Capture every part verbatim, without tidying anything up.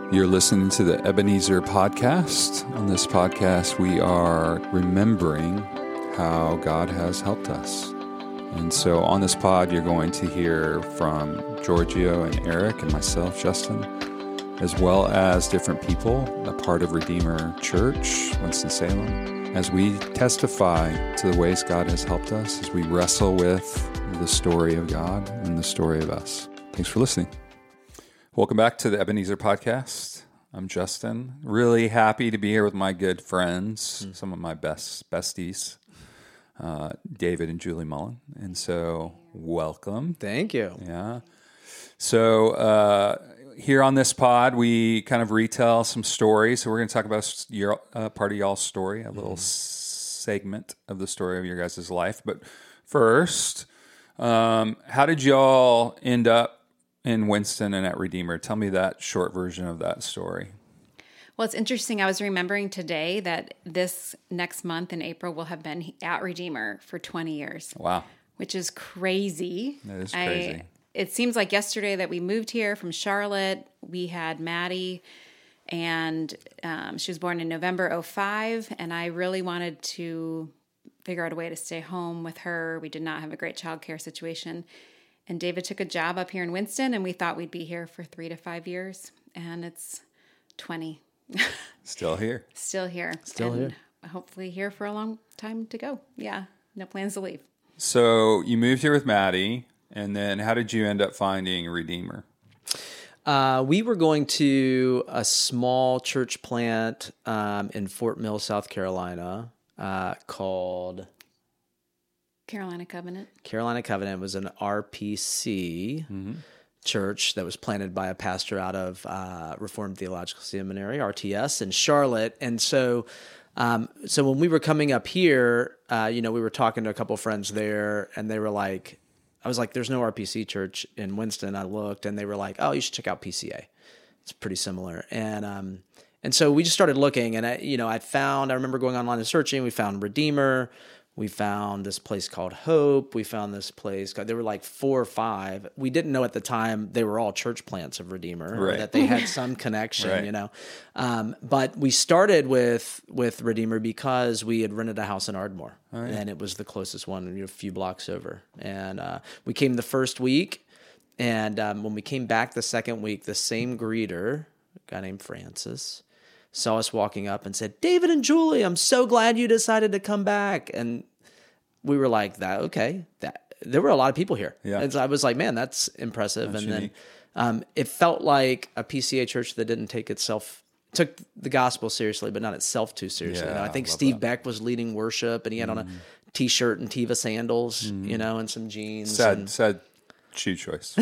You're listening to the Ebenezer podcast. On this podcast, we are remembering how God has helped us. And so on this pod, you're going to hear from Giorgio and Eric and myself, Justin, as well as different people, a part of Redeemer Church, Winston-Salem, as we testify to the ways God has helped us, as we wrestle with the story of God and the story of us. Thanks for listening. Welcome back to the Ebenezer podcast. I'm Justin. Really happy to be here with my good friends, mm. some of my best besties, uh, David and Julie Mullen. And so, welcome. Thank you. Yeah. So, uh, here on this pod, we kind of retell some stories. So, we're going to talk about your uh, part of y'all's story, a little mm. segment of the story of your guys' life. But first, um, how did y'all end up in Winston and at Redeemer? Tell me that short version of that story. Well, it's interesting. I was remembering today that this next month in April we'll have been at Redeemer for twenty years. Wow. Which is crazy. That is crazy. I, it seems like yesterday that we moved here from Charlotte. We had Maddie, and um, she was born in November oh five, and I really wanted to figure out a way to stay home with her. We did not have a great childcare situation. And David took a job up here in Winston, and we thought we'd be here for three to five years. And it's twenty. Still here. Still here. Still and here. Hopefully here for a long time to go. Yeah, no plans to leave. So you moved here with Maddie, and then how did you end up finding Redeemer? Uh, we were going to a small church plant um, in Fort Mill, South Carolina, uh, called Carolina Covenant. Carolina Covenant. It was an R P C mm-hmm. church that was planted by a pastor out of uh, Reformed Theological Seminary, R T S, in Charlotte. And so, um, so when we were coming up here, uh, you know, we were talking to a couple of friends there, and they were like, I was like, "There's no R P C church in Winston." I looked, and they were like, "Oh, you should check out P C A. It's pretty similar." And um, and so we just started looking, and I, you know, I found. I remember going online and searching. We found Redeemer. We found this place called Hope. We found this place called, there were like four or five. We didn't know at the time they were all church plants of Redeemer, right. or that they had some connection, right. you know. Um, but we started with with Redeemer because we had rented a house in Ardmore, oh, yeah. and it was the closest one, you know, a few blocks over. And uh, we came the first week, and um, when we came back the second week, the same greeter, a guy named Francis, saw us walking up and said, "David and Julie, I'm so glad you decided to come back." And we were like, "That okay?" That there were a lot of people here, yeah. and so I was like, "Man, that's impressive." That's and unique. then um, it felt like a P C A church that didn't take itself took the gospel seriously, but not itself too seriously. Yeah, you know, I think I Steve that. Beck was leading worship, and he had mm. on a t-shirt and Teva sandals, mm. you know, and some jeans. Sad, and, sad shoe choice.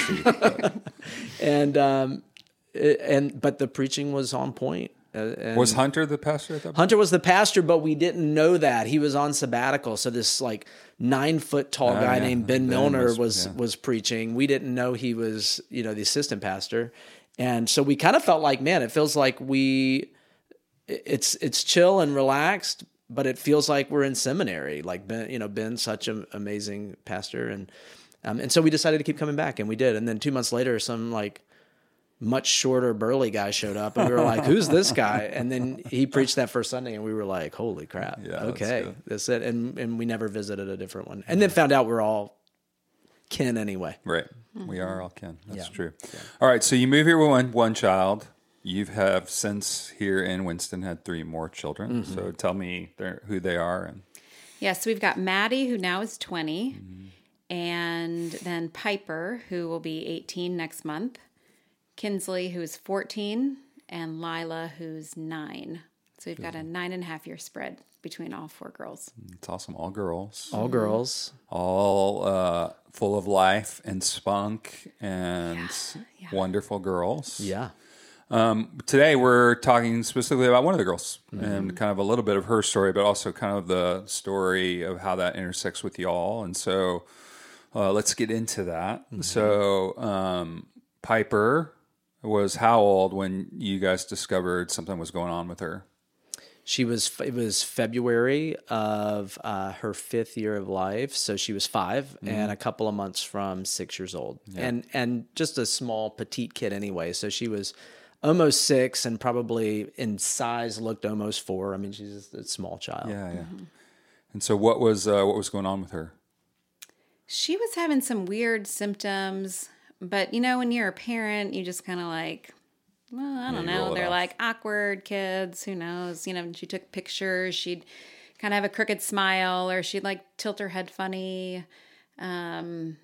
and um, and but the preaching was on point. Uh, was Hunter the pastor at that point? Hunter was the pastor, but we didn't know that. He was on sabbatical. So this like nine foot tall oh, guy yeah. named Ben, ben Milner was was, yeah. was preaching. We didn't know he was, you know, the assistant pastor. And so we kind of felt like, man, it feels like we it's it's chill and relaxed, but it feels like we're in seminary. Like Ben, you know, Ben's such an amazing pastor. And um, and so we decided to keep coming back, and we did. And then two months later, some like much shorter, burly guy showed up, and we were like, "Who's this guy?" And then he preached that first Sunday, and we were like, "Holy crap! Yeah, okay, that's, that's it." And and we never visited a different one, and then found out we're all kin anyway. Right, mm-hmm. we are all kin. That's yeah. true. Yeah. All right, so you move here with one one child. You have since here in Winston had three more children. Mm-hmm. So tell me who they are. And yes, yeah, so we've got Maddie, who now is twenty, mm-hmm. and then Piper, who will be eighteen next month. Kinsley, who's fourteen, and Lila, who's nine. So we've got a nine and a half year spread between all four girls. It's awesome. All girls. All girls. All uh, full of life and spunk and yeah, yeah. wonderful girls. Yeah. Um, today we're talking specifically about one of the girls mm-hmm. and kind of a little bit of her story, but also kind of the story of how that intersects with y'all. And so uh, let's get into that. Mm-hmm. So um, Piper was how old when you guys discovered something was going on with her? She was, it was February of uh, her fifth year of life. So she was five mm-hmm. and a couple of months from six years old. Yeah. And and just a small petite kid anyway. So she was almost six and probably in size looked almost four. I mean, she's just a small child. Yeah, yeah. Mm-hmm. And so what was uh, what was going on with her? She was having some weird symptoms, but you know, when you're a parent, you just kind of like, well, I don't Yeah, you roll know. it They're off. like awkward kids. Who knows? You know, she took pictures. She'd kind of have a crooked smile, or she'd like tilt her head funny. Um,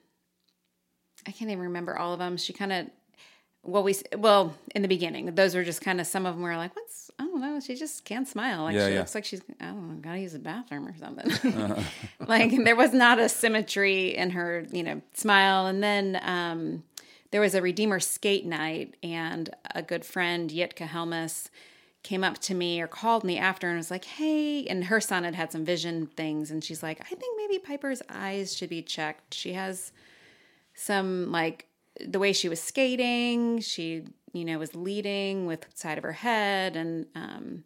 I can't even remember all of them. She kind of, well, we, well, in the beginning, those were just kind of, some of them were like, what's, I don't know. She just can't smile. Like Yeah, she yeah. looks like she's, I don't know, got to use the bathroom or something. Like there was not a symmetry in her, you know, smile. And then, um, there was a Redeemer skate night, and a good friend, Yitka Helmus, came up to me or called me after and was like, hey, and her son had had some vision things. And she's like, I think maybe Piper's eyes should be checked. She has some, like, the way she was skating, she, you know, was leading with the side of her head. And, um,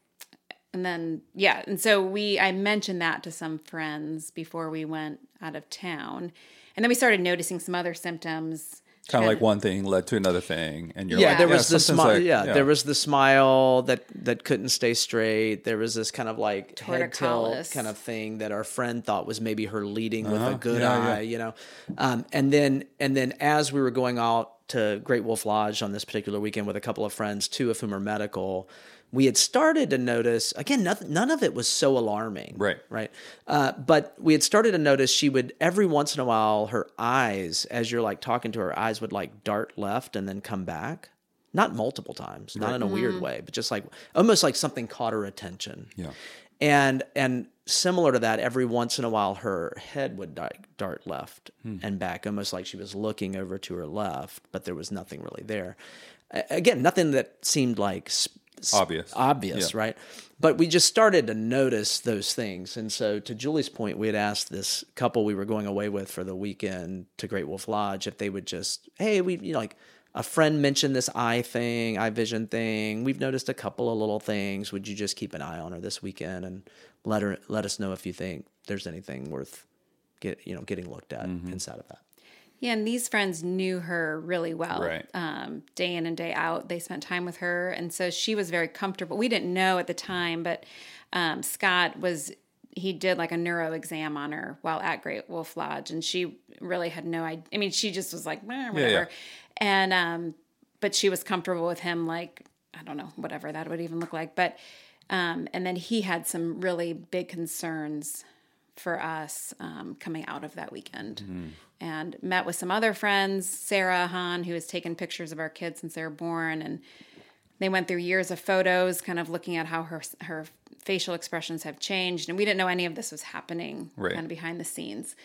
and then, yeah. And so we, I mentioned that to some friends before we went out of town. And then we started noticing some other symptoms. Kind of like one thing led to another thing, and you're Yeah, like, there was the something's smile. like- yeah, there was the smile that that couldn't stay straight. There was this kind of like head tilt Torticollis. kind of thing that our friend thought was maybe her leading with a good Yeah, yeah. eye, you know. Um, and then and then as we were going out to Great Wolf Lodge on this particular weekend with a couple of friends, two of whom are medical, we had started to notice, again, nothing, none of it was so alarming. Right. Right. Uh, but we had started to notice she would, every once in a while, her eyes, as you're like talking to her, her eyes would like dart left and then come back. Not multiple times, not in a weird way, but just like, almost like something caught her attention. Yeah. And, and similar to that, every once in a while, her head would dart, dart left and back, almost like she was looking over to her left, but there was nothing really there. A- Again, nothing that seemed like sp- Obvious. obvious, Yeah. right? But we just started to notice those things. And so to Julie's point, we had asked this couple we were going away with for the weekend to Great Wolf Lodge if they would just, hey, we, you know, like a friend mentioned this eye thing, eye vision thing. We've noticed a couple of little things. Would you just keep an eye on her this weekend and let her, let us know if you think there's anything worth get, you know, getting looked at inside of that. Yeah, and these friends knew her really well. Right. Um, day in and day out, they spent time with her, and so she was very comfortable. We didn't know at the time, but um, Scott was, he did like a neuro exam on her while at Great Wolf Lodge, and she really had no idea. I mean, she just was like, eh, whatever. Yeah, yeah. And, um, but she was comfortable with him, like, I don't know, whatever that would even look like. But, um, and then he had some really big concerns for us um, coming out of that weekend. Mm-hmm. And met with some other friends, Sarah Hahn, who has taken pictures of our kids since they were born. And they went through years of photos, kind of looking at how her her facial expressions have changed. And we didn't know any of this was happening Right. kind of behind the scenes.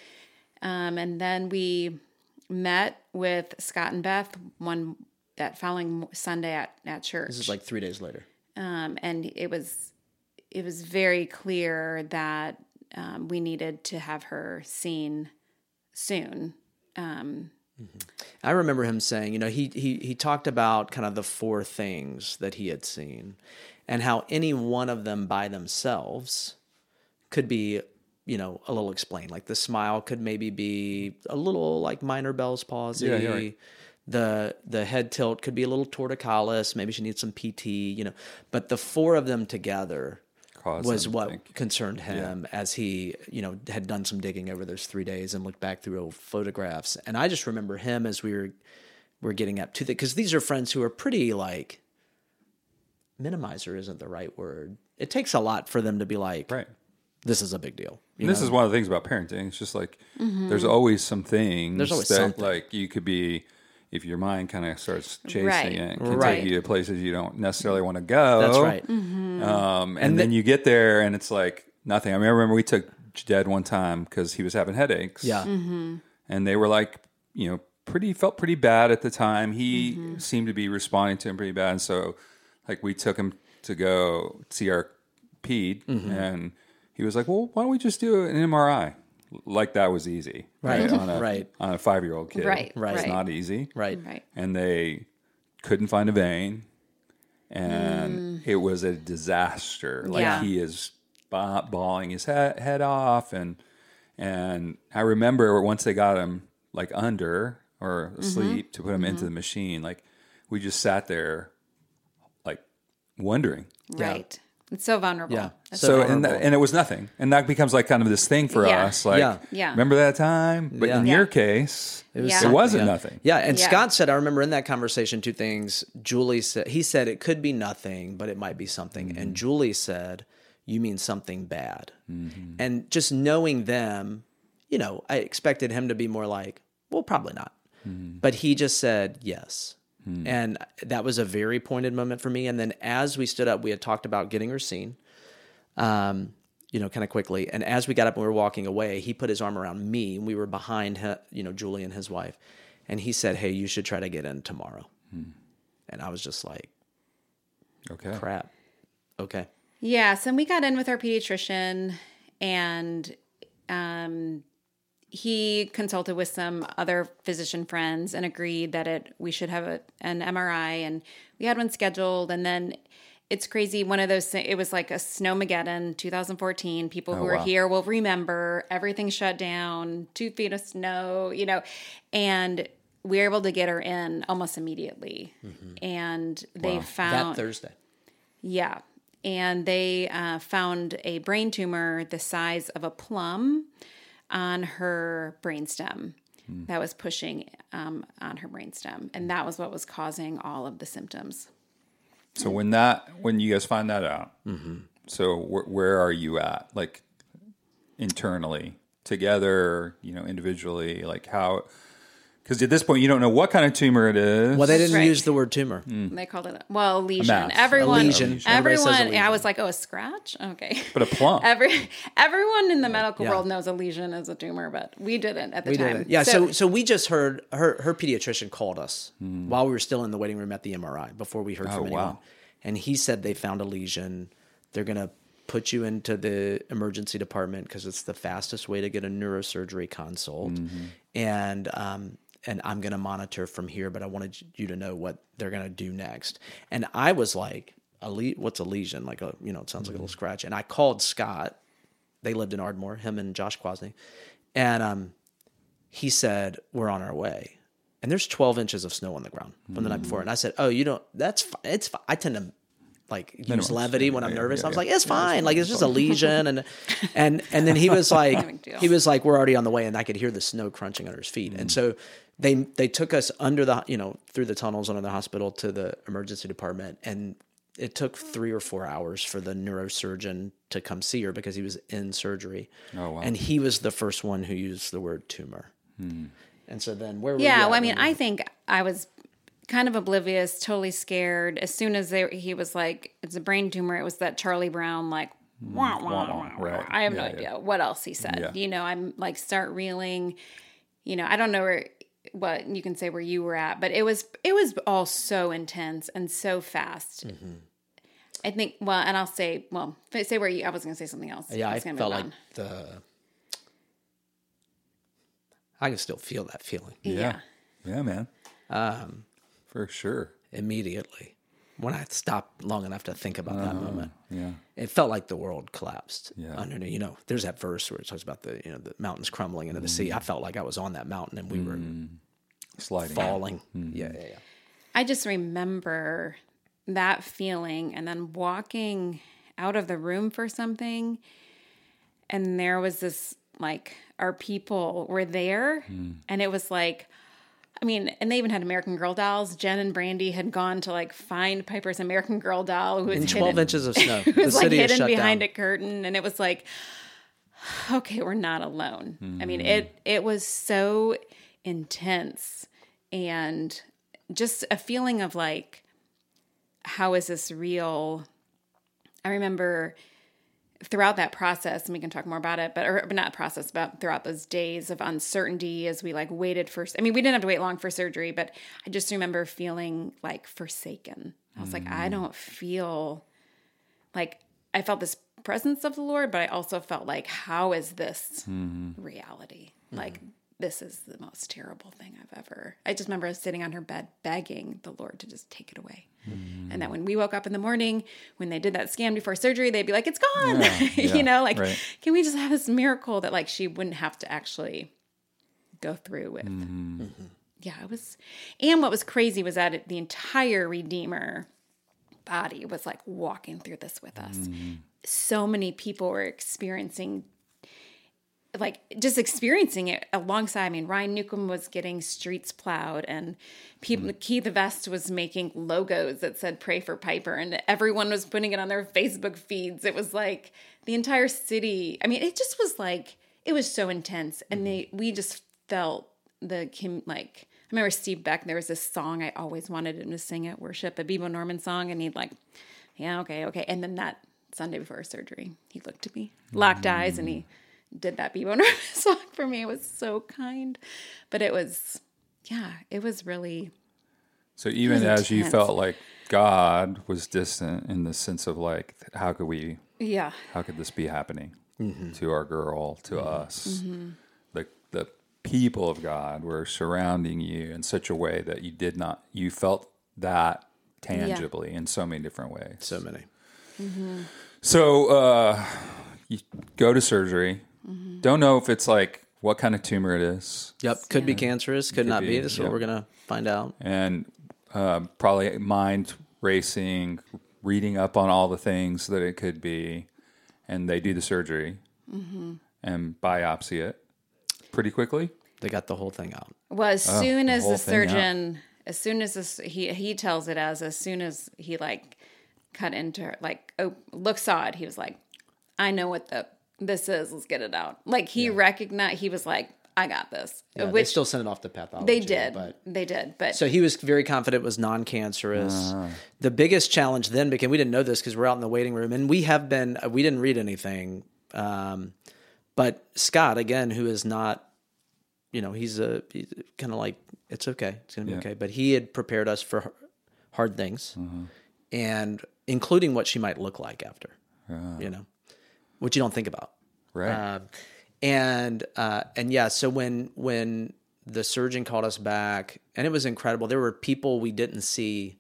Um, and then we met with Scott and Beth one that following Sunday at, at church. This is like three days later. Um, and it was it was very clear that um, we needed to have her seen soon. Um, I remember him saying, you know, he he he talked about kind of the four things that he had seen and how any one of them by themselves could be, you know, a little explained. Like the smile could maybe be a little like minor Bell's palsy. Yeah, yeah, right. The the head tilt could be a little torticollis. Maybe she needs some P T, you know. But the four of them together Cause was them, what I think. concerned him as he, you know, had done some digging over those three days and looked back through old photographs. And I just remember him as we were, were getting up to the, because these are friends who are pretty like, minimizer isn't the right word. It takes a lot for them to be like, Right. this is a big deal. You And this know? is one of the things about parenting. It's just like there's always some things There's always that something. like you could be, if your mind kind of starts chasing Right. it, it can Right. take you to places you don't necessarily want to go. That's right. Um, and, then you get there and it's like nothing. I mean, I remember we took Jed one time because he was having headaches. Yeah. And they were like, you know, pretty, felt pretty bad at the time. He seemed to be responding to him pretty bad. And so like we took him to go see our ped and he was like, well, why don't we just do an M R I? Like that was easy. Right. On a, Right. on a five-year-old kid. Right, Right. It's right. not easy. Right. right. And they couldn't find a vein. And it was a disaster. Like Yeah. he is ba- bawling his head, head off. And and I remember once they got him like under or asleep to put him into the machine, like we just sat there wondering. Right. It's so vulnerable. Yeah. That's So, vulnerable. and, that, and it was nothing. And that becomes like kind of this thing for Yeah. us. Like, Yeah. Yeah. remember that time? But in Yeah. your case, It was Yeah. it something, wasn't yeah. nothing. Yeah, and Yeah. Scott said, I remember in that conversation two things. Julie said, he said it could be nothing, but it might be something. And Julie said, you mean something bad. And just knowing them, you know, I expected him to be more like, well, probably not. But he just said yes. And that was a very pointed moment for me. And then as we stood up, we had talked about getting her seen. Um, you know, kind of quickly. And as we got up and we were walking away, he put his arm around me and we were behind, him, you know, Julie and his wife. And he said, hey, you should try to get in tomorrow. Hmm. And I was just like, Okay. crap. Okay. Yeah, so we got in with our pediatrician, and um, he consulted with some other physician friends and agreed that it we should have a, an M R I, and we had one scheduled. And then it's crazy. One of those things, it was like a snowmageddon, two thousand fourteen. People who Oh, are wow. here will remember everything shut down, two feet of snow, you know, and we were able to get her in almost immediately. And they That found Thursday. yeah. And they uh, found a brain tumor the size of a plum on her brainstem that was pushing um, on her brainstem. And that was what was causing all of the symptoms. So when that, when you guys find that out, so wh- where are you at? Like internally, together, you know, individually, like how, because at this point you don't know what kind of tumor it is. Well, they didn't Right. use the word tumor. They called it, well, a lesion. mass. Everyone, A lesion. Everybody says a everyone, lesion. I was like, oh, a scratch? Okay. But a plump. Every Everyone in the medical Yeah. world knows a lesion is a tumor, but we didn't at the We time. did it. Yeah, so, so we just heard her her pediatrician called us while we were still in the waiting room at the M R I before we heard Oh, from anyone. wow. And he said they found a lesion. They're going to put you into the emergency department because it's the fastest way to get a neurosurgery consult. And um and I'm going to monitor from here, but I wanted you to know what they're going to do next. And I was like, a le- what's a lesion? Like a, you know, it sounds like a little scratch. And I called Scott. They lived in Ardmore, him and Josh Kwasny. And um, he said, we're on our way. And there's twelve inches of snow on the ground from the night before. And I said, oh, you don't, that's fine. It's fine. I tend to like use Minimum. levity when I'm Yeah, nervous. yeah, I was yeah. like, it's Yeah, fine. it's Like, it's just a lesion. And, and, and then he was big like, deal. he was like, we're already on the way. And I could hear the snow crunching under his feet. And so they, they took us under the, you know, through the tunnels under the hospital to the emergency department. And it took three or four hours for the neurosurgeon to come see her because he was in surgery. Oh, wow. And he was the first one who used the word tumor. And so then where were you Yeah, at well, I when mean, you- I think I was kind of oblivious, totally scared. As soon as they, he was like, it's a brain tumor, it was that Charlie Brown, like, wah, wah, wah, wah. right. I have Yeah, no yeah. idea what else he said. Yeah. You know, I'm like, start reeling. You know, I don't know where, what you can say where you were at, but it was, it was all so intense and so fast. I think, well, and I'll say, well, say where you, I was going to say something else. Yeah, I was gonna felt move like on. the. I can still feel that feeling Yeah. Yeah, man. um, For sure. immediately when I stopped long enough to think about that moment. Yeah. It felt like the world collapsed Yeah. under me. You know, there's that verse where it talks about the you know the mountains crumbling into the sea. I felt like I was on that mountain and we were Sliding. falling. Yeah, yeah, yeah. I just remember that feeling and then walking out of the room for something. And there was this, like, our people were there. And it was like, I mean, and they even had American Girl dolls. Jen and Brandy had gone to, like, find Piper's American Girl doll who was In hidden, twelve inches of snow, who the was like city is hidden shut behind down. a curtain. And it was like, okay, we're not alone. I mean, it it was so intense and just a feeling of like, how is this real? I remember throughout that process, and we can talk more about it, but or but not process, but throughout those days of uncertainty as we like waited for, I mean, we didn't have to wait long for surgery, but I just remember feeling like forsaken. I was like, I don't feel like, I felt this presence of the Lord, but I also felt like, how is this reality? Like, this is the most terrible thing I've ever. I just remember sitting on her bed begging the Lord to just take it away. And that when we woke up in the morning, when they did that scan before surgery, they'd be like, it's gone. Yeah, yeah, you know, like, right. can we just have this miracle that like she wouldn't have to actually go through with? Yeah, it was. And what was crazy was that it, the entire Redeemer body was like walking through this with us. Mm-hmm. So many people were experiencing, like just experiencing it alongside. I mean, Ryan Newcomb was getting streets plowed, and people, mm-hmm. Keith Vest was making logos that said "Pray for Piper," and everyone was putting it on their Facebook feeds. It was like the entire city. I mean, it just was like, it was so intense. And they, we just felt the, like, I remember Steve Beck, there was this song I always wanted him to sing at worship, a Bebo Norman song, and he'd like, yeah, okay, okay. And then that Sunday before surgery, he looked at me, locked mm. eyes, and he did that Bebo Norman song for me. It was so kind. But it was, yeah, it was really... So even as intense. You felt like God was distant in the sense of like, how could we... Yeah. How could this be happening mm-hmm. to our girl, to mm-hmm. us? Mm-hmm. The the people of God were surrounding you in such a way that you did not, you felt that tangibly yeah. in so many different ways. So many. Mm-hmm. So uh, you go to surgery. Mm-hmm. Don't know if it's like what kind of tumor it is. Yep, could yeah. be cancerous, could, could not be. be. That's yep. what we're going to find out. And uh, probably mind racing, reading up on all the things that it could be, and they do the surgery mm-hmm. and biopsy it pretty quickly. They got the whole thing out. Well, as oh, soon as the, the surgeon, out. as soon as this, he he tells it as as soon as he like cut into her, like oh look saw it, he was like, I know what the this is. Let's get it out. Like he yeah. recognized. He was like, I got this. Yeah, Which, they still sent it off to pathology. They did. But, they did. But so he was very confident it was non-cancerous. Uh-huh. The biggest challenge then, because we didn't know this because we're out in the waiting room, and we have been, we didn't read anything. Um, but Scott, again, who is not, you know, he's a he's kind of like, it's okay. It's going to be yeah. okay. But he had prepared us for hard things, uh-huh. and including what she might look like after, uh-huh. you know, which you don't think about. Right. Uh, And, uh, and yeah, so when, when the surgeon called us back, and it was incredible, there were people we didn't see,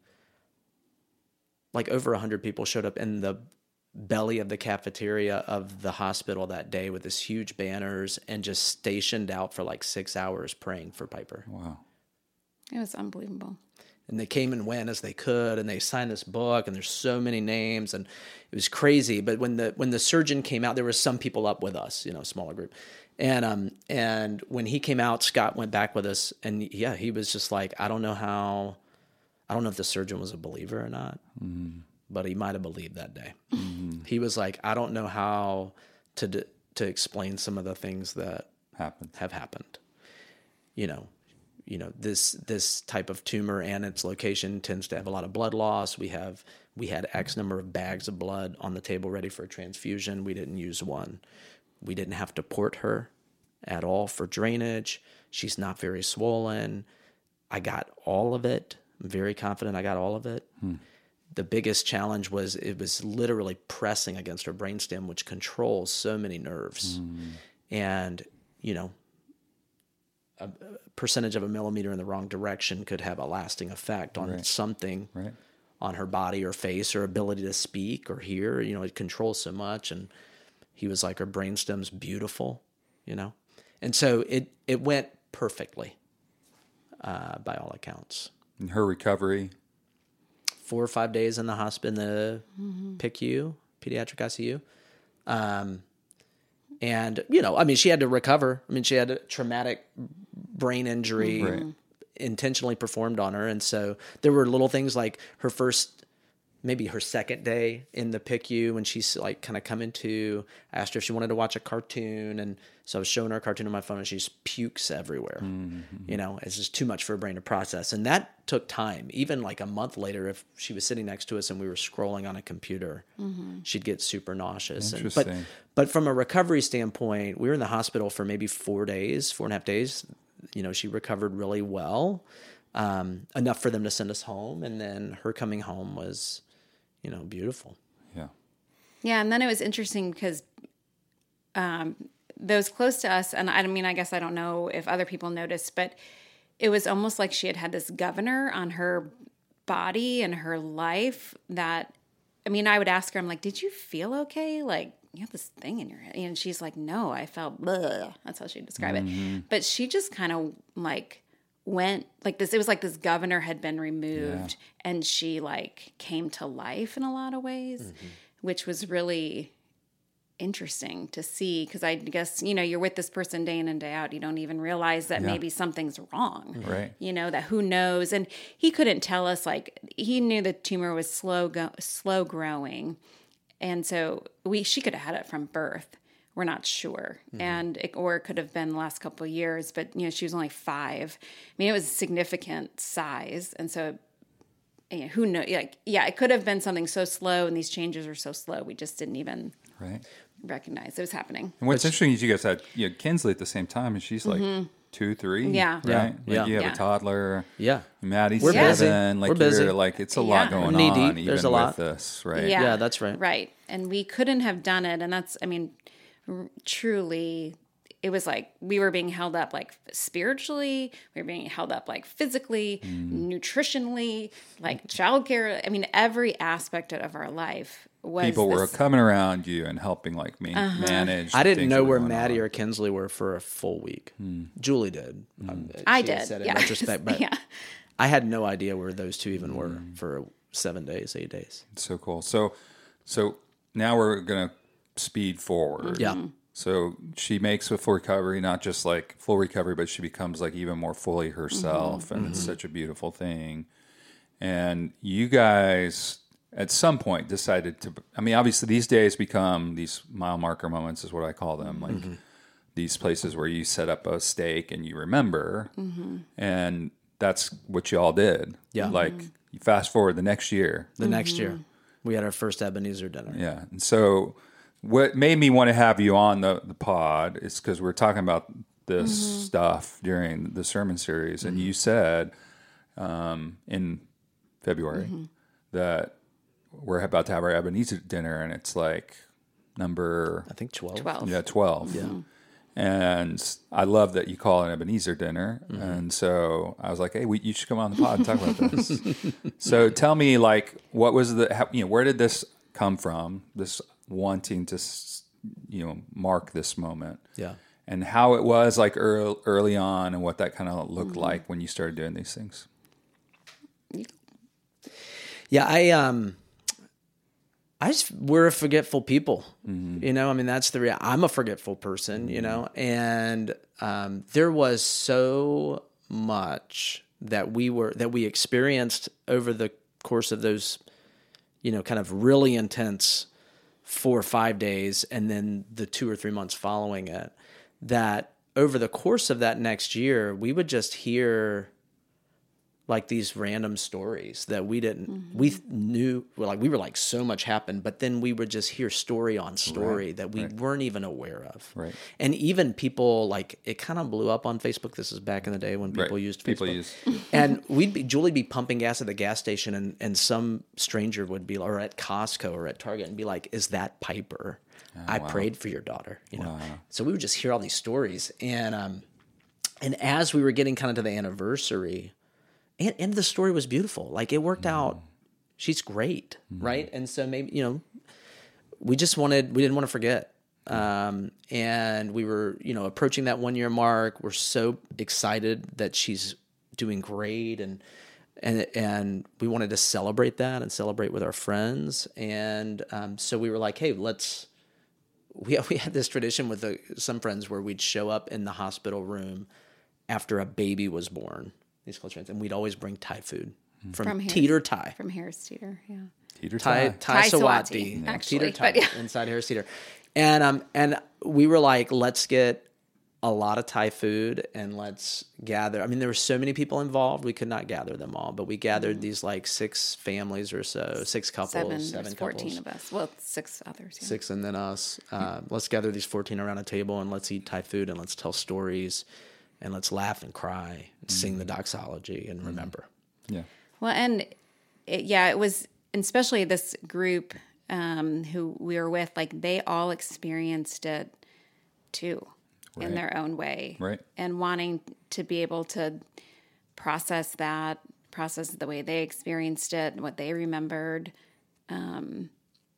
like over a hundred people showed up in the belly of the cafeteria of the hospital that day with this huge banners and just stationed out for like six hours praying for Piper. Wow. It was unbelievable. And they came and went as they could, and they signed this book, and there's so many names, and it was crazy. But when the when the surgeon came out, there were some people up with us, you know, a smaller group. And um and when he came out, Scott went back with us, and yeah, he was just like, I don't know how, I don't know if the surgeon was a believer or not, mm-hmm. but he might have believed that day. Mm-hmm. He was like, I don't know how to to explain some of the things that happened have happened, you know. You know, this this type of tumor and its location tends to have a lot of blood loss. We have we had X number of bags of blood on the table ready for a transfusion. We didn't use one. We didn't have to port her at all for drainage. She's not very swollen. I got all of it. I'm very confident I got all of it. Hmm. The biggest challenge was it was literally pressing against her brainstem, which controls so many nerves. Hmm. And, you know, a percentage of a millimeter in the wrong direction could have a lasting effect on right. something right. on her body or face or ability to speak or hear. You know, it controls so much. And he was like, her brainstem's beautiful, you know? And so it, it went perfectly, uh, by all accounts. And her recovery? Four or five days in the hospital, in the mm-hmm. P I C U, pediatric I C U. Um, and, you know, I mean, she had to recover. I mean, she had a traumatic brain injury right. intentionally performed on her. And so there were little things like her first, maybe her second day in the P I C U when she's like kind of coming to, I asked her if she wanted to watch a cartoon. And so I was showing her a cartoon on my phone and she just pukes everywhere. Mm-hmm. You know, it's just too much for her brain to process. And that took time. Even like a month later, if she was sitting next to us and we were scrolling on a computer, mm-hmm. she'd get super nauseous. Interesting. And, but, but from a recovery standpoint, we were in the hospital for maybe four days, four and a half days. You know, she recovered really well, um, enough for them to send us home. And then her coming home was, you know, beautiful. Yeah. Yeah. And then it was interesting because um, those close to us, and I mean, I guess I don't know if other people noticed, but it was almost like she had had this governor on her body and her life that, I mean, I would ask her, I'm like, did you feel okay? Like, you have this thing in your head. And she's like, no, I felt blah. That's how she'd describe mm-hmm. it. But she just kind of like went like this. It was like this governor had been removed Yeah. and she like came to life in a lot of ways, Mm-hmm. which was really interesting to see. Cause I guess, you know, you're with this person day in and day out. You don't even realize that Yeah. maybe something's wrong, Right. you know, that who knows. And he couldn't tell us, like, he knew the tumor was slow, go- slow growing. And so we, she could have had it from birth. We're not sure. Mm-hmm. And, it, or it could have been the last couple of years, but you know, she was only five. I mean, it was a significant size. And so, you know, who knows? Like, yeah, it could have been something so slow and these changes are so slow. We just didn't even Right. recognize it was happening. And what's interesting is you guys had you had Kinsley at the same time, and she's like two, three. Mm-hmm. Yeah. Right. Yeah. Like Yeah. you have Yeah. a toddler. Yeah. Maddie's We're busy. seven. Like We're busy. you're like it's a Yeah. lot going Knee on deep. even There's a lot. with this, right? Yeah. Yeah, that's right. Right. And we couldn't have done it. And that's, I mean, r- truly, it was like we were being held up like spiritually, we were being held up like physically, nutritionally, like childcare. I mean, every aspect of our life was People were this- coming around you and helping like man- Uh-huh. manage. I the didn't things know that were where going Maddie on. or Kinsley were for a full week. Julie did. Um, I she did. Said in yeah. retrospect, but yeah. I had no idea where those two even were for seven days, eight days. So cool. So, so now we're gonna speed forward. Yeah. So she makes a full recovery, not just like full recovery, but she becomes like even more fully herself, and it's such a beautiful thing. And you guys, at some point, decided to. I mean, obviously, these days become these mile marker moments, is what I call them. Like these places where you set up a stake and you remember, and that's what you all did. Yeah. Like you fast forward the next year. The next year, we had our first Ebenezer dinner. Yeah. And so what made me want to have you on the, the pod is because we're talking about this stuff during the sermon series. And you said um, in February that we're about to have our Ebenezer dinner, and it's like number I think twelve. twelve. yeah, twelve. Yeah. And I love that you call it an Ebenezer dinner. And so I was like, hey, we, you should come on the pod and talk about this. So tell me, like, what was the, how, you know, where did this come from? This wanting to, you know, mark this moment. Yeah. And how it was like early, early on and what that kind of looked like when you started doing these things. Yeah, I um, I just we're a forgetful people, you know. I mean, that's the real. I'm a forgetful person, you know, and um, there was so much that we were that we experienced over the course of those, you know, kind of really intense four or five days, and then the two or three months following it. That over the course of that next year, we would just hear like these random stories that we didn't, mm-hmm. we knew, well, like we were like so much happened, but then we would just hear story on story Right, that we right. weren't even aware of. Right. And even people like, it kind of blew up on Facebook. This is back in the day when people Right. used Facebook. People use. And we'd be, Julie'd be pumping gas at the gas station and, and some stranger would be, or at Costco or at Target and be like, is that Piper? I wow. prayed for your daughter, you know? Wow. So we would just hear all these stories. And, um, and as we were getting kind of to the anniversary, and, and the story was beautiful. Like it worked mm. out. She's great. Mm. Right. And so maybe, you know, we just wanted, we didn't want to forget. Um, and we were, you know, approaching that one year mark. We're so excited that she's doing great. And, and, and we wanted to celebrate that and celebrate with our friends. And, um, so we were like, hey, let's, we, we had this tradition with the, some friends where we'd show up in the hospital room after a baby was born. These close friends, and we'd always bring Thai food from, from Teeter Thai. From Harris Teeter, yeah. Teeter Thai, Thai. Thai, Thai Sawati, Sawati, yeah. actually, Teeter Thai but yeah. inside Harris Teeter. And, um, and we were like, let's get a lot of Thai food and let's gather. I mean, there were so many people involved, we could not gather them all, but we gathered mm. these like six families or so, six couples, seven, seven fourteen couples. of us. Well, six others. Yeah. Six and then us. Uh, let's gather these fourteen around a table and let's eat Thai food and let's tell stories. And let's laugh and cry and sing the doxology and remember. Yeah. Well, and it, yeah, it was, especially this group um, who we were with, like they all experienced it too Right. in their own way. Right. And wanting to be able to process that, process the way they experienced it, what they remembered. Um,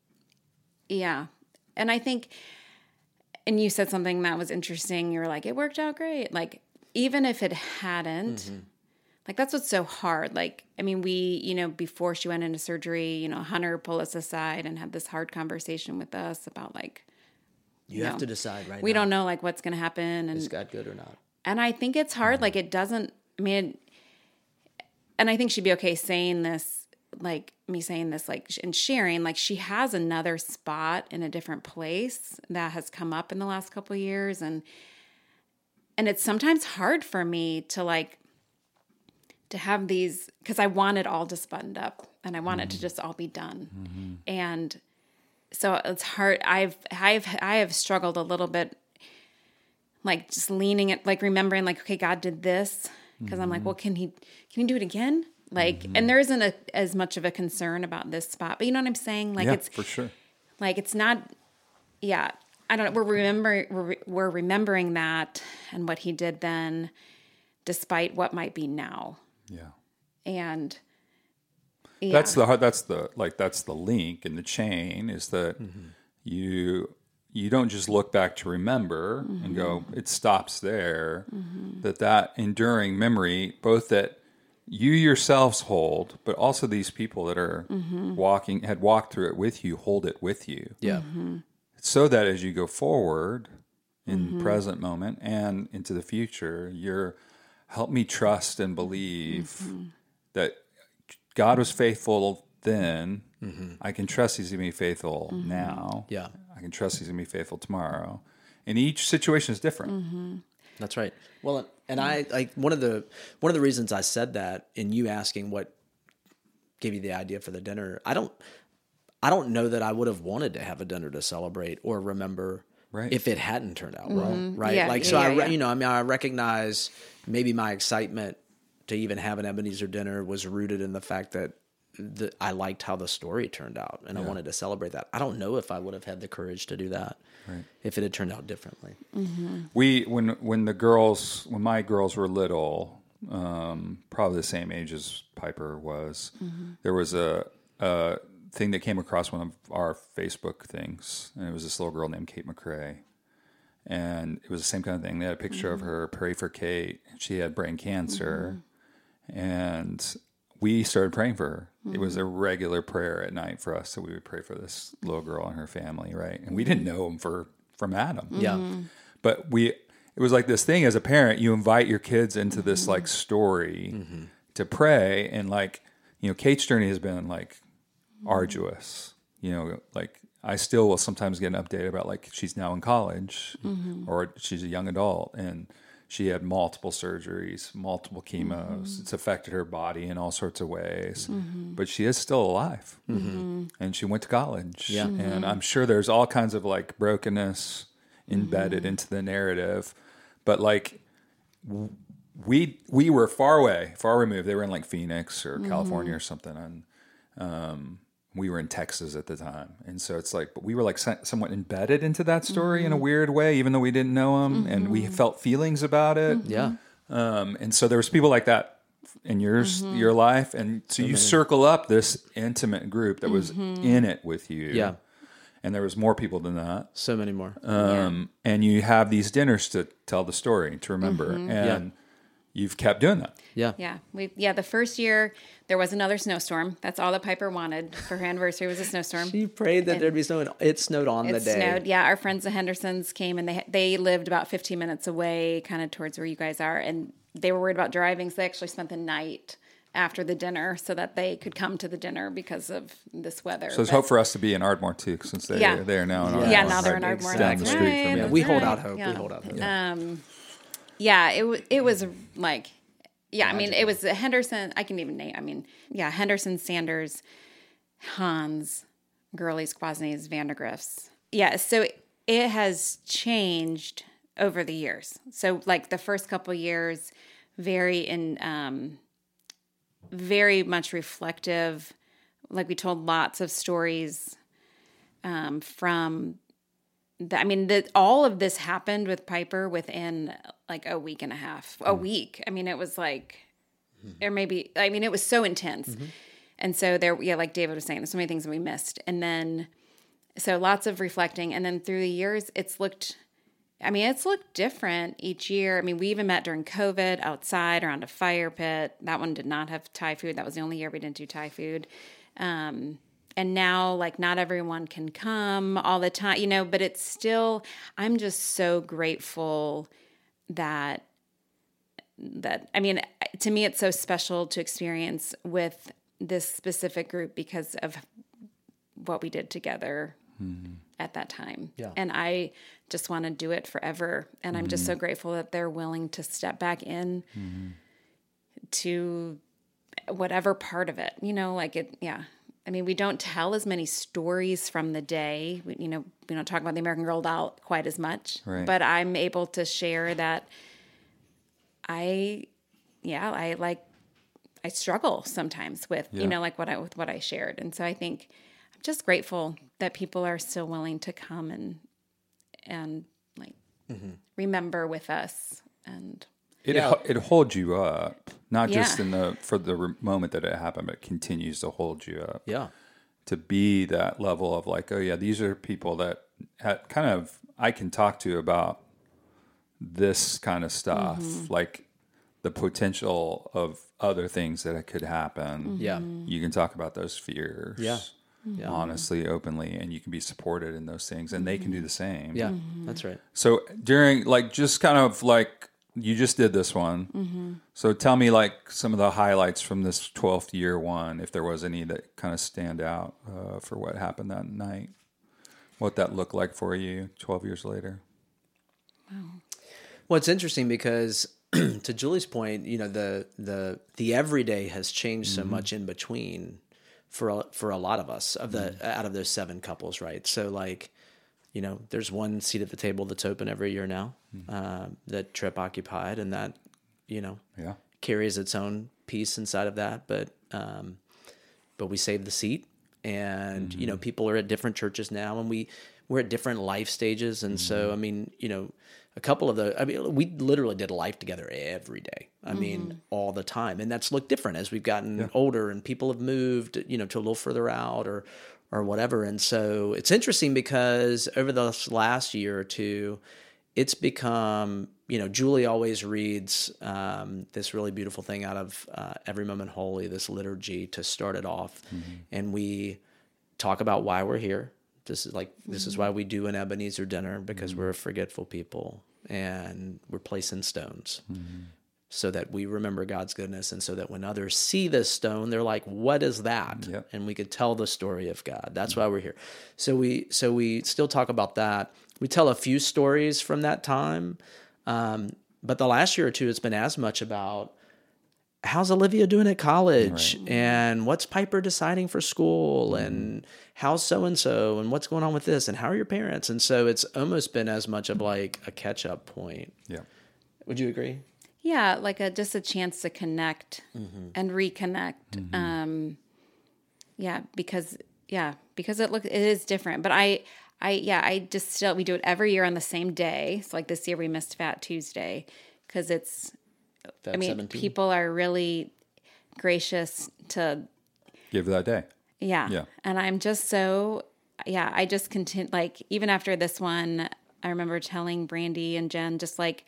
yeah. And I think, and you said something that was interesting. You were like, it worked out great. Like, even if it hadn't, mm-hmm. like, that's what's so hard. Like, I mean, we, you know, before she went into surgery, you know, Hunter pulled us aside and had this hard conversation with us about like, You, you have know, to decide right we now. don't know like what's going to happen. And Is God good or not? And I think it's hard. Like it doesn't, I mean, and I think she'd be okay saying this, like me saying this, like, and sharing, like she has another spot in a different place that has come up in the last couple of years. And, and it's sometimes hard for me to like, to have these, because I want it all just buttoned up and I want mm-hmm. it to just all be done. Mm-hmm. And so it's hard. I've, I've, I have struggled a little bit, like just leaning it, like remembering like, okay, God did this. Cause mm-hmm. I'm like, well, can he, can he do it again? Like, mm-hmm. and there isn't a, as much of a concern about this spot, but you know what I'm saying? Like yeah, it's for sure. Like, it's not, yeah, I don't know. We're remembering, we're, we're remembering that and what he did then, despite what might be now. Yeah. And yeah. That's the that's the like that's the link in the chain is that mm-hmm. you you don't just look back to remember mm-hmm. and go it stops there. Mm-hmm. That that enduring memory, both that you yourselves hold, but also these people that are mm-hmm. walking had walked through it with you, hold it with you. Yeah. Mm-hmm. So that as you go forward in mm-hmm. present moment and into the future, you're help me trust and believe mm-hmm. that God was faithful then. Mm-hmm. I can trust he's going to be faithful mm-hmm. now. Yeah. I can trust he's going to be faithful tomorrow. And each situation is different. Mm-hmm. That's right. Well, and I like one of the one of the reasons I said that in you asking what gave you the idea for the dinner, I don't I don't know that I would have wanted to have a dinner to celebrate or remember right. if it hadn't turned out mm-hmm. well, right? Yeah, like yeah, so yeah, I re- yeah. you know, I mean I recognize maybe my excitement to even have an Ebenezer dinner was rooted in the fact that the, I liked how the story turned out and yeah. I wanted to celebrate that. I don't know if I would have had the courage to do that right. if it had turned out differently. Mm-hmm. We, when, when the girls, when my girls were little, um, probably the same age as Piper was, mm-hmm. there was a, a thing that came across one of our Facebook things, and it was this little girl named Kate McCrae. And it was the same kind of thing. They had a picture mm-hmm. of her, pray for Kate. She had brain cancer. Mm-hmm. And we started praying for her. Mm-hmm. It was a regular prayer at night for us. So we would pray for this little girl and her family, right? And we didn't know them for, from Adam. Mm-hmm. Yeah. But we, it was like this thing as a parent, you invite your kids into mm-hmm. this like story mm-hmm. to pray. And like, you know, Kate's journey has been like arduous, you know, like I still will sometimes get an update about like she's now in college mm-hmm. or she's a young adult and she had multiple surgeries, multiple chemos. Mm-hmm. It's affected her body in all sorts of ways, mm-hmm. but she is still alive mm-hmm. and she went to college. Yeah. Mm-hmm. And I'm sure there's all kinds of like brokenness embedded mm-hmm. into the narrative, but like we, we were far away, far removed. They were in like Phoenix or mm-hmm. California or something. And, um, we were in Texas at the time. And so it's like, but we were like somewhat embedded into that story mm-hmm. in a weird way, even though we didn't know him mm-hmm. and we felt feelings about it. Mm-hmm. Yeah. Um, and so there was people like that in yours, mm-hmm. your life. And so, so you many. circle up this intimate group that was mm-hmm. in it with you. Yeah. And there was more people than that. So many more. Um, yeah. And you have these dinners to tell the story, to remember. Mm-hmm. And yeah. you've kept doing that. Yeah. Yeah. We yeah, the first year there was another snowstorm. That's all that Piper wanted for her anniversary was a snowstorm. She prayed that and there'd be snow and it snowed on it the day. Snowed. Yeah, our friends the Hendersons came and they they lived about fifteen minutes away, kind of towards where you guys are, and they were worried about driving, so they actually spent the night after the dinner so that they could come to the dinner because of this weather. So there's but, hope for us to be in Ardmore too, since they yeah. they are now in yeah. Ardmore. Yeah, now they're right? in Ardmore. Down the That's street right, from you. Yeah, we hold right. out hope. Yeah. We hold out hope. Yeah. Um, yeah, it was it was like. Yeah, I mean, it was Henderson. I can even name. I mean, yeah, Henderson, Sanders, Hans, Gurley's, Kwasny's, Vandergriff's. Yeah, so it has changed over the years. So, like the first couple years, very in, um, very much reflective. Like we told lots of stories um, from. The, I mean, the, all of this happened with Piper within like a week and a half, a mm. week. I mean, it was like, mm-hmm. or maybe, I mean, it was so intense. Mm-hmm. And so there, yeah, like David was saying, there's so many things that we missed. And then, so lots of reflecting. And then through the years, it's looked, I mean, it's looked different each year. I mean, we even met during COVID outside around a fire pit. That one did not have Thai food. That was the only year we didn't do Thai food. Um, and now, like, not everyone can come all the time, you know, but it's still, I'm just so grateful that, that, I mean, to me, it's so special to experience with this specific group because of what we did together mm-hmm. at that time. Yeah. And I just want to do it forever. And I'm mm-hmm. just so grateful that they're willing to step back in mm-hmm. to whatever part of it, you know, like it, yeah. I mean, we don't tell as many stories from the day. We, you know, we don't talk about the American Girl doll quite as much, right. but I'm able to share that I, yeah, I like, I struggle sometimes with, yeah. you know, like what I, with what I shared. And so I think I'm just grateful that people are still willing to come and, and like mm-hmm. remember with us. And it, yeah. it holds you up, not yeah. just in the, for the re- moment that it happened, but it continues to hold you up. Yeah. To be that level of like, oh yeah, these are people that had kind of, I can talk to about this kind of stuff. Mm-hmm. Like, the potential of other things that could happen. Yeah. You can talk about those fears. Yeah. Yeah. Honestly, openly, and you can be supported in those things, and mm-hmm. they can do the same. Yeah, mm-hmm. that's right. So during, like, just kind of like, you just did this one. Mm-hmm. So tell me, like, some of the highlights from this twelfth year one, if there was any that kind of stand out uh, for what happened that night. What that looked like for you twelve years later. Wow. Well, it's interesting because to Julie's point, you know, the the the everyday has changed mm-hmm. so much in between for a, for a lot of us of the mm-hmm. out of those seven couples, right? So, like, you know, there's one seat at the table that's open every year now mm-hmm. uh, that Trip occupied, and that, you know, yeah. carries its own piece inside of that. But um, but we saved the seat, and mm-hmm. you know, people are at different churches now, and we we're at different life stages, and mm-hmm. so I mean, you know. A couple of the, I mean, we literally did life together every day. I mm-hmm. mean, all the time. And that's looked different as we've gotten yeah. older and people have moved, you know, to a little further out or, or whatever. And so it's interesting because over the last year or two, it's become, you know, Julie always reads um, this really beautiful thing out of uh, Every Moment Holy, this liturgy to start it off. Mm-hmm. And we talk about why we're here. This is like, this is why we do an Ebenezer dinner, because mm-hmm. we're a forgetful people and we're placing stones mm-hmm. so that we remember God's goodness. And so that when others see this stone, they're like, what is that? Yep. And we could tell the story of God. That's mm-hmm. why we're here. So we, so we still talk about that. We tell a few stories from that time. Um, but the last year or two, it's been as much about, how's Olivia doing at college? Right. And what's Piper deciding for school? Mm-hmm. And how's so-and-so? And what's going on with this? And how are your parents? And so it's almost been as much of like a catch-up point. Yeah. Would you agree? Yeah, like a just a chance to connect mm-hmm. and reconnect. Mm-hmm. Um, yeah, because yeah, because it look it is different. But I I yeah, I just still we do it every year on the same day. So like this year we missed Fat Tuesday because it's Fab I mean, seventeen. People are really gracious to give that day. Yeah. Yeah. And I'm just so, yeah, I just continue, like, even after this one, I remember telling Brandy and Jen, just like,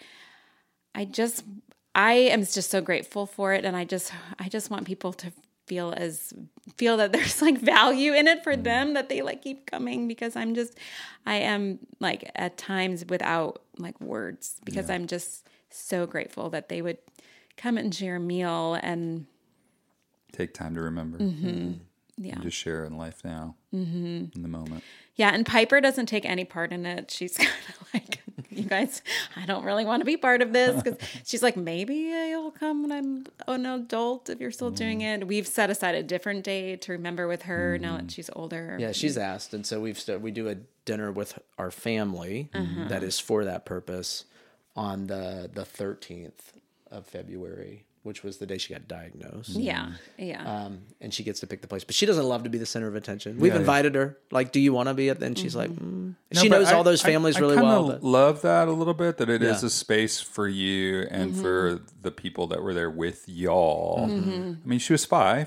I just, I am just so grateful for it. And I just, I just want people to feel as, feel that there's like value in it for mm. them, that they like keep coming, because I'm just, I am like at times without like words, because yeah. I'm just so grateful that they would come and share a meal and take time to remember. Mm-hmm. Yeah. And just share in life now, mm-hmm. in the moment. Yeah. And Piper doesn't take any part in it. She's kind of like, you guys, I don't really want to be part of this. Because she's like, maybe you'll come when I'm an adult if you're still mm. doing it. We've set aside a different day to remember with her mm. now that she's older. Yeah, she's asked. And so we've st- we do a dinner with our family mm-hmm. that is for that purpose on the the thirteenth of February, which was the day she got diagnosed. Yeah, yeah. Um, and she gets to pick the place. But she doesn't love to be the center of attention. We've yeah, invited yeah. her. Like, do you want to be it? And she's mm-hmm. like, mm. no, she knows I, all those families I, really I well. I love that a little bit, that it yeah. is a space for you and mm-hmm. for the people that were there with y'all. Mm-hmm. I mean, she was five.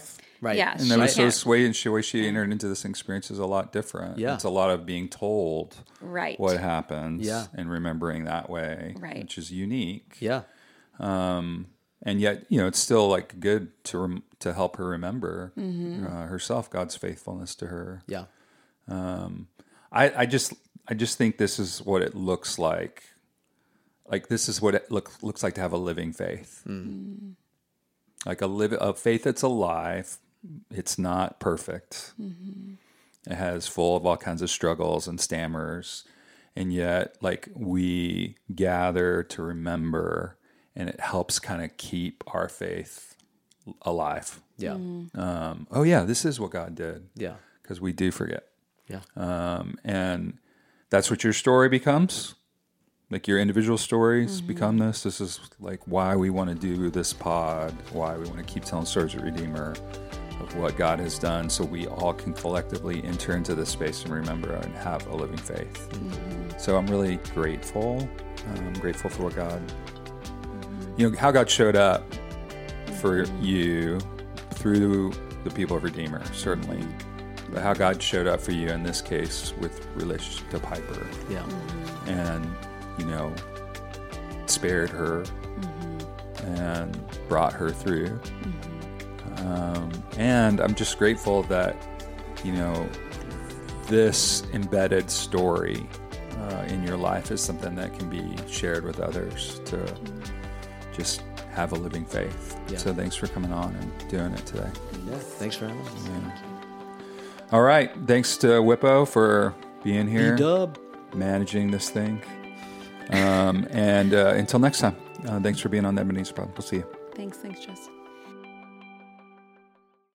Right. Yeah. And that was she so can't- sway and the way she entered into this experience is a lot different. Yeah. It's a lot of being told Right. what happens Yeah. and remembering that way, Right. which is unique. Yeah. And yet, you know, it's still like good to rem- to help her remember Mm-hmm. uh, herself, God's faithfulness to her. Yeah. I, I just I just think this is what it looks like. Like this is what it look, looks like to have a living faith. Mm-hmm. Like a live a faith that's alive. It's not perfect. Mm-hmm. It has full of all kinds of struggles and stammers, and yet like we gather to remember, and it helps kind of keep our faith alive. Yeah. Um, oh yeah, this is what God did. Yeah. Because we do forget. Yeah. Um, and that's what your story becomes. Like your individual stories become this. This is like why we want to do this pod, why we want to keep telling stories of Redeemer, of what God has done, so we all can collectively enter into this space and remember and have a living faith. So I'm really grateful. I'm grateful for what God, you know, how God showed up for you through the people of Redeemer, certainly. But how God showed up for you in this case with relationship to Piper. Yeah. And, you know, spared her mm-hmm. and brought her through. Mm-hmm. Um, and I'm just grateful that, you know, this embedded story uh, in your life is something that can be shared with others to mm-hmm. just have a living faith. Yeah. So thanks for coming on and doing it today. Yeah. Thanks for having us. Yeah. All right. Thanks to Whippo for being here, B-dub. managing this thing. Um, and uh, until next time, uh, thanks for being on the Ebenezer Pod. We'll see you. Thanks. Thanks, Jess.